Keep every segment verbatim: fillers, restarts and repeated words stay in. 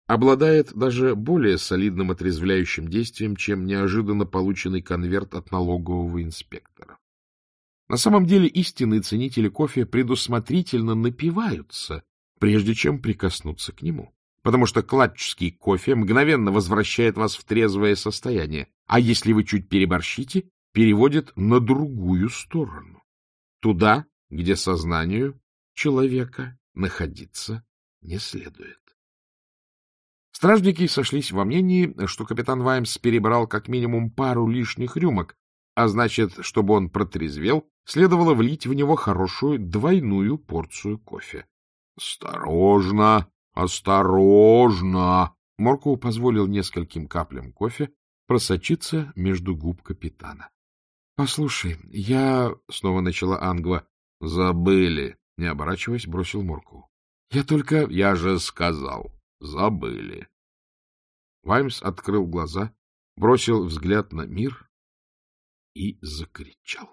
обладает даже более солидным отрезвляющим действием, чем неожиданно полученный конверт от налогового инспектора. На самом деле истинные ценители кофе предусмотрительно напиваются, прежде чем прикоснуться к нему, потому что кладческий кофе мгновенно возвращает вас в трезвое состояние, а если вы чуть переборщите, переводит на другую сторону, туда, где сознанию человека находиться не следует. Стражники сошлись во мнении, что капитан Ваймс перебрал как минимум пару лишних рюмок, а значит, чтобы он протрезвел, следовало влить в него хорошую двойную порцию кофе. — Осторожно, осторожно! Моркоу позволил нескольким каплям кофе просочиться между губ капитана. — Послушай, я... — снова начала Ангва. — Забыли, — не оборачиваясь, бросил Моркоу. — Я только... — Я же сказал, забыли. Ваймс открыл глаза, бросил взгляд на мир и закричал.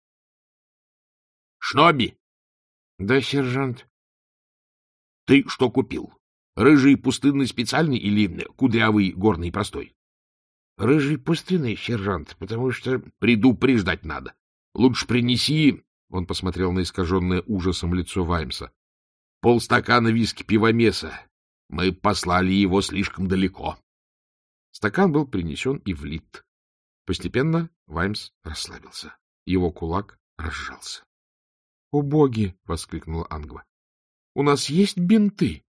— Шноби! — Да, сержант. — Ты что купил? Рыжий пустынный специальный или кудрявый горный простой? — Рыжий пустынный, сержант, потому что... — Предупреждать надо. Лучше принеси... — он посмотрел на искаженное ужасом лицо Ваймса. — Полстакана виски пивомеса. Мы послали его слишком далеко. Стакан был принесен и влит. Постепенно Ваймс расслабился. Его кулак разжался. — О, боги! — воскликнула Ангва. — У нас есть бинты!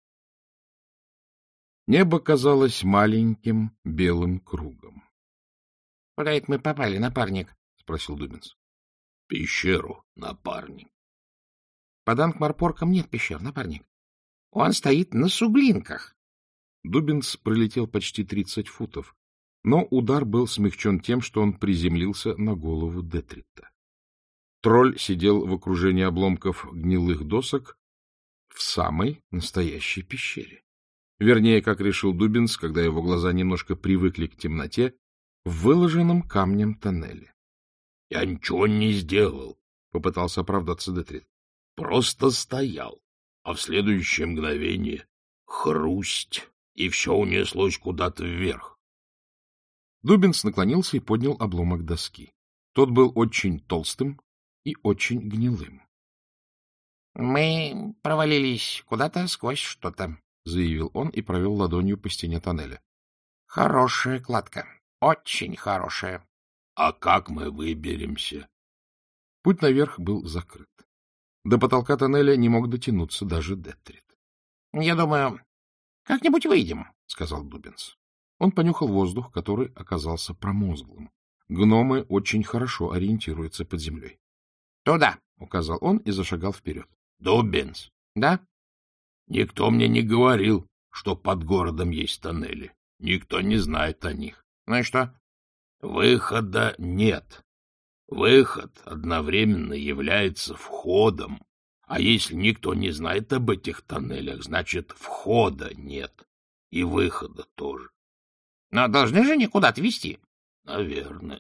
Небо казалось маленьким белым кругом. — Куда это мы попали, напарник? — спросил Дубинс. — Пещеру, напарник. — Под Анкмарпорком нет пещер, напарник. Он стоит на суглинках. Дубинс пролетел почти тридцать футов, но удар был смягчен тем, что он приземлился на голову Детрита. Тролль сидел в окружении обломков гнилых досок в самой настоящей пещере. Вернее, как решил Дубинс, когда его глаза немножко привыкли к темноте, в выложенном камнем тоннеле. — Я ничего не сделал, — попытался оправдаться Детрит. — Просто стоял, а в следующее мгновение хрусть, и все унеслось куда-то вверх. Дубинс наклонился и поднял обломок доски. Тот был очень толстым и очень гнилым. — Мы провалились куда-то сквозь что-то, — заявил он и провел ладонью по стене тоннеля. — Хорошая кладка, очень хорошая. — А как мы выберемся? Путь наверх был закрыт. До потолка тоннеля не мог дотянуться даже Детрит. — Я думаю, как-нибудь выйдем, — сказал Дубинс. Он понюхал воздух, который оказался промозглым. Гномы очень хорошо ориентируются под землей. — Туда, — указал он и зашагал вперед. — Дубинс. — Да? — Никто мне не говорил, что под городом есть тоннели. Никто не знает о них. — Ну и что? — Выхода нет. Выход одновременно является входом. А если никто не знает об этих тоннелях, значит, входа нет. И выхода тоже. — Но должны же они куда-то вести. — Наверное.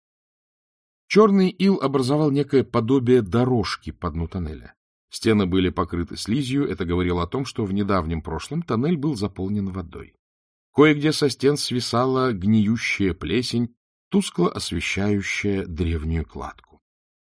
Черный ил образовал некое подобие дорожки по дну тоннеля. Стены были покрыты слизью, это говорило о том, что в недавнем прошлом тоннель был заполнен водой. Кое-где со стен свисала гниющая плесень, тускло освещающая древнюю кладку.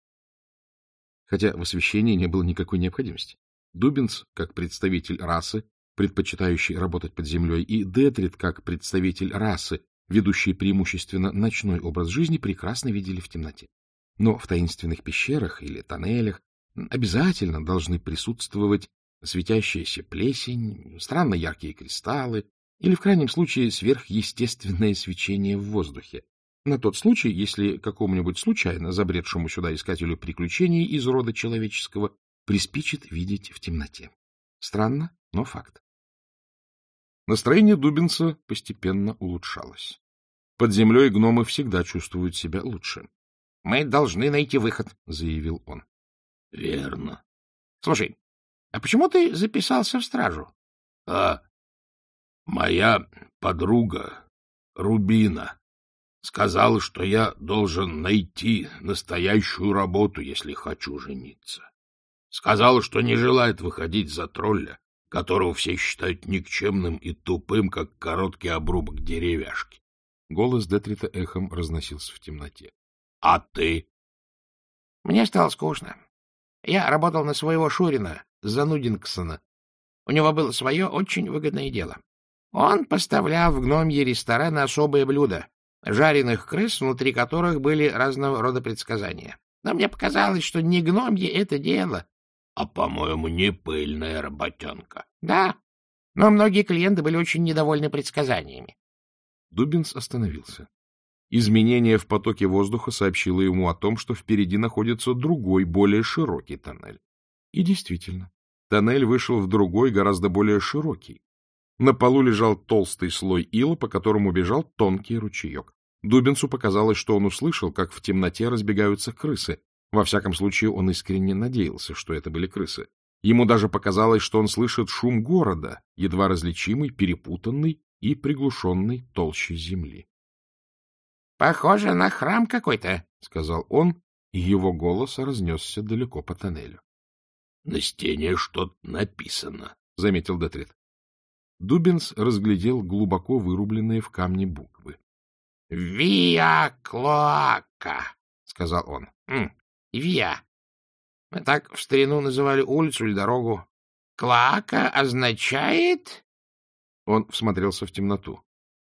Хотя в освещении не было никакой необходимости. Дубинс, как представитель расы, предпочитающий работать под землей, и Детрит, как представитель расы, ведущий преимущественно ночной образ жизни, прекрасно видели в темноте. Но в таинственных пещерах или тоннелях обязательно должны присутствовать светящаяся плесень, странно яркие кристаллы или, в крайнем случае, сверхъестественное свечение в воздухе. На тот случай, если какому-нибудь случайно забредшему сюда искателю приключений из рода человеческого приспичит видеть в темноте. Странно, но факт. Настроение Дубинса постепенно улучшалось. Под землей гномы всегда чувствуют себя лучше. — Мы должны найти выход, — заявил он. — Верно. — Слушай, а почему ты записался в стражу? — А, моя подруга Рубина сказала, что я должен найти настоящую работу, если хочу жениться. Сказала, что не желает выходить за тролля, которого все считают никчемным и тупым, как короткий обрубок деревяшки. Голос Детрита эхом разносился в темноте. — А ты? — Мне стало скучно. Я работал на своего Шурина, Занудингсона. У него было свое очень выгодное дело. Он поставлял в гномьи рестораны особые блюда, жареных крыс, внутри которых были разного рода предсказания. Но мне показалось, что не гномье это дело. — А, по-моему, не пыльная работенка. — Да, но многие клиенты были очень недовольны предсказаниями. Дуббинс остановился. Изменение в потоке воздуха сообщило ему о том, что впереди находится другой, более широкий тоннель. И действительно, тоннель вышел в другой, гораздо более широкий. На полу лежал толстый слой ила, по которому бежал тонкий ручеек. Дуббинсу показалось, что он услышал, как в темноте разбегаются крысы. Во всяком случае, он искренне надеялся, что это были крысы. Ему даже показалось, что он слышит шум города, едва различимый, перепутанный и приглушенный толщей земли. — Похоже на храм какой-то, — сказал он, и его голос разнесся далеко по тоннелю. — На стене что-то написано, — заметил Детрит. Дуббинс разглядел глубоко вырубленные в камне буквы. — Виа Клоака, — сказал он. — Виа. Так в старину называли улицу или дорогу. Клоака означает... Он всмотрелся в темноту.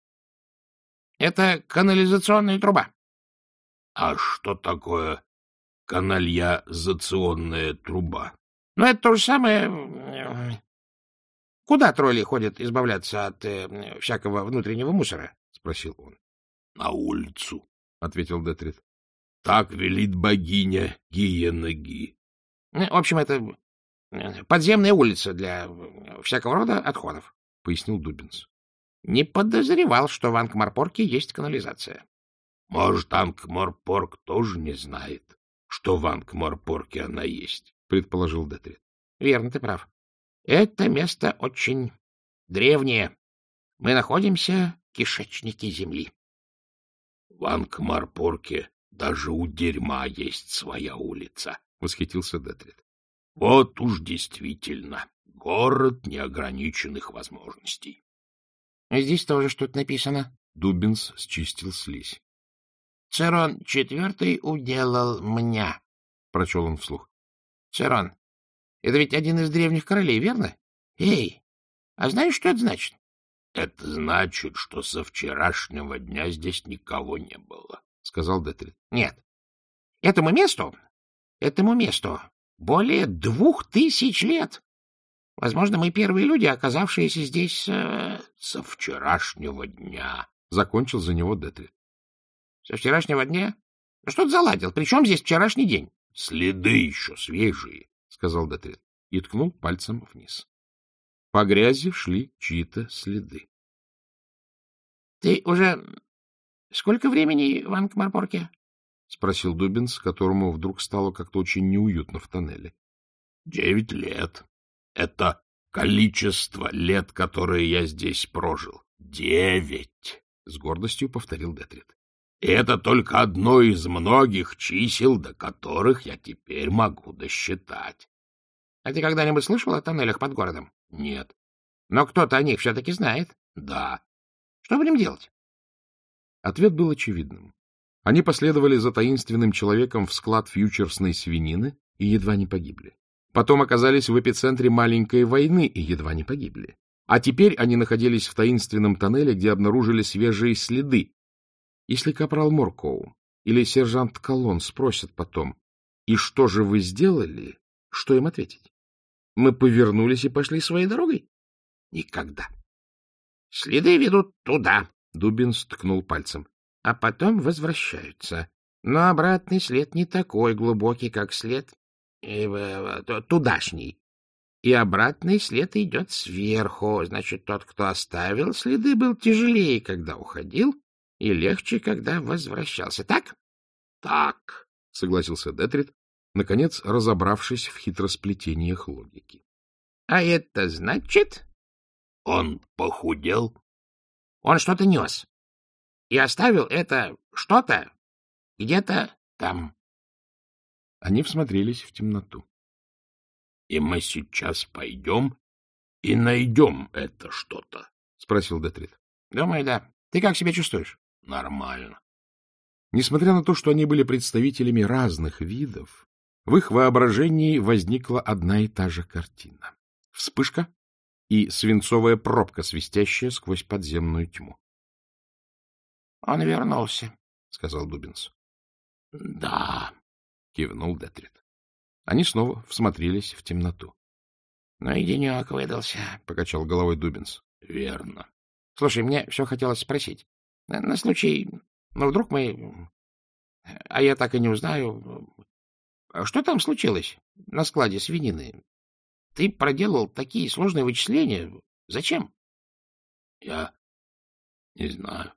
— Это канализационная труба. — А что такое канализационная труба? — Ну, это то же самое... Куда тролли ходят избавляться от э, всякого внутреннего мусора? — спросил он. — На улицу, — ответил Детрит. — Так велит богиня Гиенаги. — В общем, это подземная улица для всякого рода отходов, — пояснил Дуббинс. — Не подозревал, что в Анкмарпорке есть канализация. — Может, Анкмарпорк тоже не знает, что в Анкмарпорке она есть, — предположил Детрит. — Верно, ты прав. Это место очень древнее. Мы находимся в кишечнике земли. — В Анкмарпорке даже у дерьма есть своя улица, — восхитился Детрит. — Вот уж действительно город неограниченных возможностей. — Здесь тоже что-то написано. Дуббинс счистил слизь. — Церон четвертый уделал меня, — прочел он вслух. — Церон. Это ведь один из древних королей, верно? Эй, а знаешь, что это значит? — Это значит, что со вчерашнего дня здесь никого не было, — сказал Детрит. — Нет. Этому месту, этому месту более двух тысяч лет. Возможно, мы первые люди, оказавшиеся здесь... Э... — Со вчерашнего дня, — закончил за него Детрит. — Со вчерашнего дня? Что ты заладил? Причем здесь вчерашний день? — Следы еще свежие, — сказал Детрит и ткнул пальцем вниз. По грязи шли чьи-то следы. — Ты уже сколько времени в Анкмарпорке? — спросил Дуббинс, которому вдруг стало как-то очень неуютно в тоннеле. — Девять лет. Это количество лет, которые я здесь прожил. Девять! — с гордостью повторил Детрит. — И это только одно из многих чисел, до которых я теперь могу досчитать. — А ты когда-нибудь слышал о тоннелях под городом? — Нет. — Но кто-то о них все-таки знает. — Да. — Что будем делать? Ответ был очевидным. Они последовали за таинственным человеком в склад фьючерсной свинины и едва не погибли. Потом оказались в эпицентре маленькой войны и едва не погибли. А теперь они находились в таинственном тоннеле, где обнаружили свежие следы. Если капрал Моркоу или сержант Колон спросят потом, «И что же вы сделали?», что им ответить? Мы повернулись и пошли своей дорогой? Никогда. — Следы ведут туда, — Дуббинс ткнул пальцем, — а потом возвращаются. Но обратный след не такой глубокий, как след э, тудашний. И обратный след идет сверху. Значит, тот, кто оставил следы, был тяжелее, когда уходил, и легче, когда возвращался. Так? — Так, — согласился Детрит, наконец разобравшись в хитросплетениях логики. — А это значит... — Он похудел? — Он что-то нес. И оставил это что-то где-то там. Они всмотрелись в темноту. — И мы сейчас пойдем и найдем это что-то? — спросил Детрит. — Думаю, да. Ты как себя чувствуешь? — Нормально. Несмотря на то, что они были представителями разных видов, в их воображении возникла одна и та же картина. Вспышка и свинцовая пробка, свистящая сквозь подземную тьму. — Он вернулся, — сказал Дубинс. — Да, — кивнул Детрит. Они снова всмотрелись в темноту. — Ну и денек выдался, — покачал головой Дубинс. — Верно. — Слушай, мне все хотелось спросить. На, на случай... Ну, вдруг мы... А я так и не узнаю. Что там случилось на складе свинины? Ты проделал такие сложные вычисления. Зачем? — Я не знаю.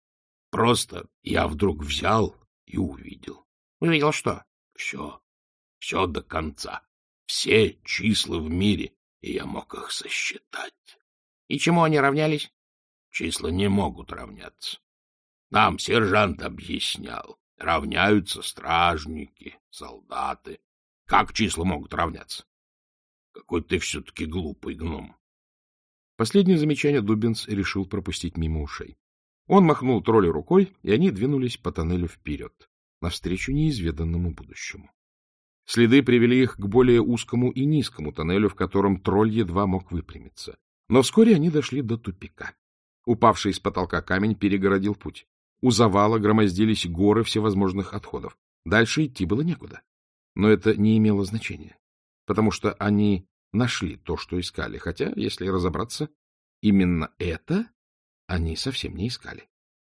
Просто я вдруг взял и увидел. — Увидел что? — Все. Все до конца. Все числа в мире, и я мог их сосчитать. — И чему они равнялись? — Числа не могут равняться. Нам сержант объяснял. Равняются стражники, солдаты. Как числа могут равняться? Какой ты все-таки глупый гном. Последнее замечание Дубинс решил пропустить мимо ушей. Он махнул троллю рукой, и они двинулись по тоннелю вперед, навстречу неизведанному будущему. Следы привели их к более узкому и низкому тоннелю, в котором тролль едва мог выпрямиться. Но вскоре они дошли до тупика. Упавший с потолка камень перегородил путь. У завала громоздились горы всевозможных отходов. Дальше идти было некуда. Но это не имело значения, потому что они нашли то, что искали, хотя, если разобраться, именно это они совсем не искали.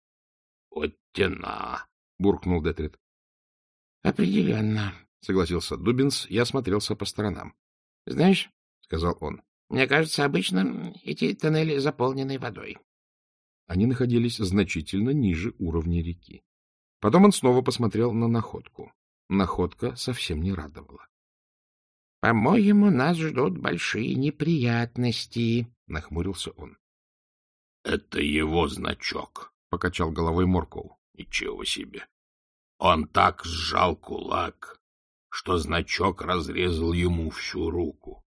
— Вот тена! — буркнул Детрит. — Определенно, — согласился Дубинс и осмотрелся по сторонам. — Знаешь, — сказал он, — мне кажется, обычно эти тоннели заполнены водой. Они находились значительно ниже уровня реки. Потом он снова посмотрел на находку. Находка совсем не радовала. — По-моему, нас ждут большие неприятности, — нахмурился он. — Это его значок, — покачал головой Моркоу. — Ничего себе! Он так сжал кулак, что значок разрезал ему всю руку.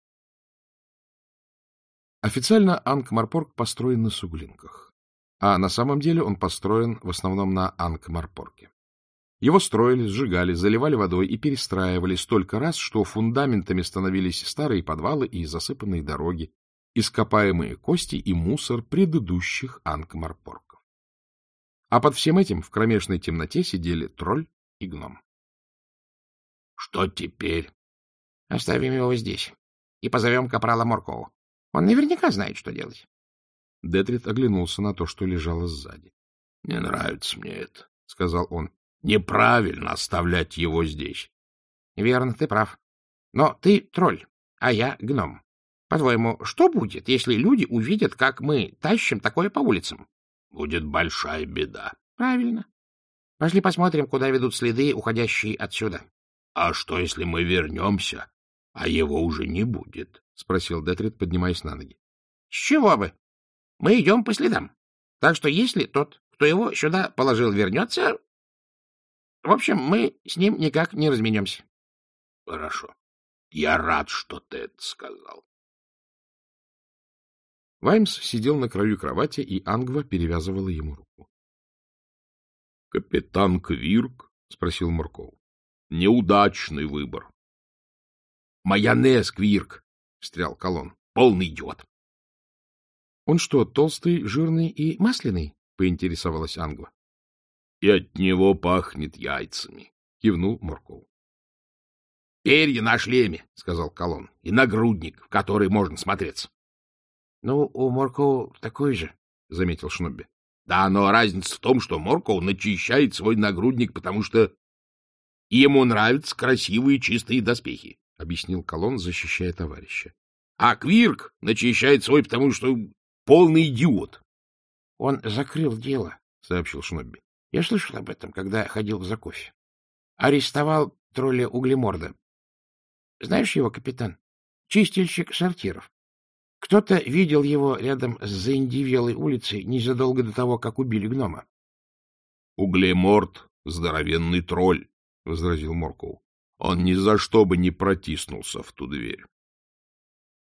Официально Анкмарпорк построен на суглинках, а на самом деле он построен в основном на Анкмарпорке. Его строили, сжигали, заливали водой и перестраивали столько раз, что фундаментами становились старые подвалы и засыпанные дороги, ископаемые кости и мусор предыдущих Анкмарпорков. А под всем этим в кромешной темноте сидели тролль и гном. — Что теперь? — Оставим его здесь и позовем капрала Моркоу. Он наверняка знает, что делать. Детрит оглянулся на то, что лежало сзади. — Не нравится мне это, — сказал он. — Неправильно оставлять его здесь. — Верно, ты прав. Но ты тролль, а я гном. По-твоему, что будет, если люди увидят, как мы тащим такое по улицам? — Будет большая беда. — Правильно. Пошли посмотрим, куда ведут следы, уходящие отсюда. — А что, если мы вернемся, а его уже не будет? — спросил Детрит, поднимаясь на ноги. — С чего бы? Мы идем по следам. Так что если тот, кто его сюда положил, вернется... В общем, мы с ним никак не разменемся. — Хорошо. Я рад, что ты это сказал. Ваймс сидел на краю кровати, и Ангва перевязывала ему руку. — Капитан Квирк? — спросил Моркоу. — Неудачный выбор. — Майонез, Квирк! — встрял Колон. — Полный идиот. — Он что, толстый, жирный и масляный? — поинтересовалась Ангва. — И от него пахнет яйцами, — кивнул Моркоу. — Перья на шлеме, — сказал Колон, — и нагрудник, в который можно смотреться. — Ну, у Моркоу такой же, — заметил Шнобби. — Да, но разница в том, что Моркоу начищает свой нагрудник, потому что ему нравятся красивые чистые доспехи, — объяснил Колон, защищая товарища. — А Квирк начищает свой, потому что полный идиот. — Он закрыл дело, — сообщил Шнобби. — Я слышал об этом, когда ходил за кофе. Арестовал тролля Углеморда. Знаешь его, капитан? Чистильщик сортиров. Кто-то видел его рядом с заиндивелой улицей незадолго до того, как убили гнома. — Углеморд — здоровенный тролль, — возразил Моркоу. — Он ни за что бы не протиснулся в ту дверь.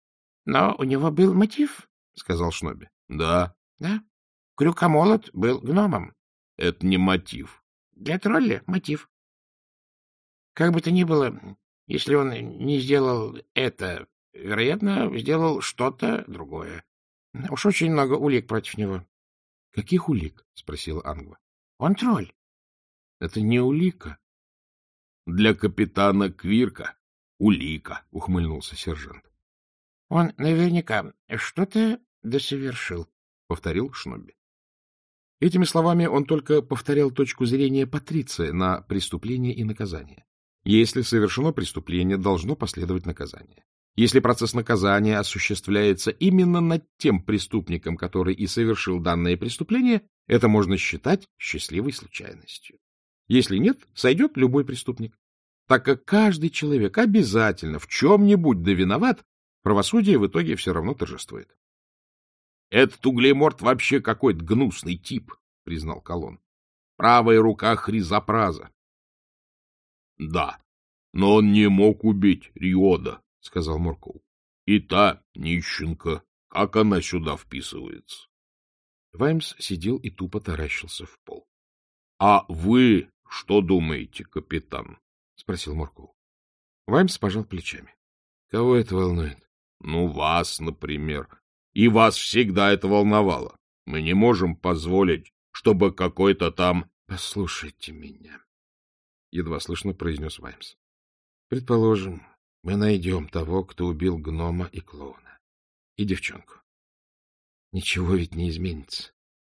— Но у него был мотив, — сказал Шнобби. — Да. — Да. Крюкомолот был гномом. — Это не мотив. — Для тролля мотив. Как бы то ни было, если он не сделал это, вероятно, сделал что-то другое. Уж очень много улик против него. — Каких улик? — спросила Ангва. — Он тролль. — Это не улика. — Для капитана Квирка улика, — ухмыльнулся сержант. — Он наверняка что-то досовершил, — повторил Шнобби. Этими словами он только повторял точку зрения Патриция на преступление и наказание. Если совершено преступление, должно последовать наказание. Если процесс наказания осуществляется именно над тем преступником, который и совершил данное преступление, это можно считать счастливой случайностью. Если нет, сойдет любой преступник. Так как каждый человек обязательно в чем-нибудь да виноват, правосудие в итоге все равно торжествует. — Этот углеморт вообще какой-то гнусный тип, — признал Колон. — Правая рука Хризопраза. — Да, но он не мог убить Риода, — сказал Моркоу. — И та нищенка, как она сюда вписывается? Ваймс сидел и тупо таращился в пол. — А вы что думаете, капитан? — спросил Моркоу. Ваймс пожал плечами. — Кого это волнует? — Ну, вас, например. И вас всегда это волновало. Мы не можем позволить, чтобы какой-то там... — Послушайте меня, — едва слышно произнес Ваймс. — Предположим, мы найдем того, кто убил гнома и клоуна. И девчонку. Ничего ведь не изменится.